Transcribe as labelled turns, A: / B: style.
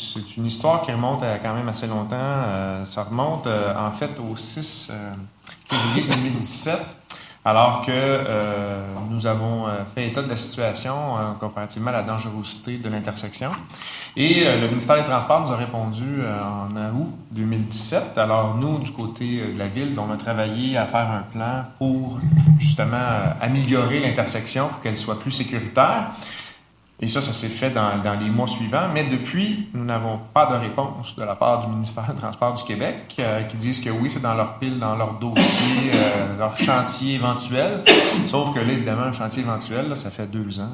A: c'est une histoire qui remonte à quand même assez longtemps. Ça remonte en fait au 6 février 2017, alors que nous avons fait état de la situation comparativement à la dangerosité de l'intersection. Et le ministère des Transports nous a répondu en août 2017. Alors nous, du côté de la ville, on a travaillé à faire un plan pour justement améliorer l'intersection pour qu'elle soit plus sécuritaire. Et ça s'est fait dans les mois suivants. Mais depuis, nous n'avons pas de réponse de la part du ministère des Transports du Québec qui disent que oui, c'est dans leur pile, dans leur dossier, leur chantier éventuel. Sauf que là, évidemment, le chantier éventuel, là, ça fait 2 ans.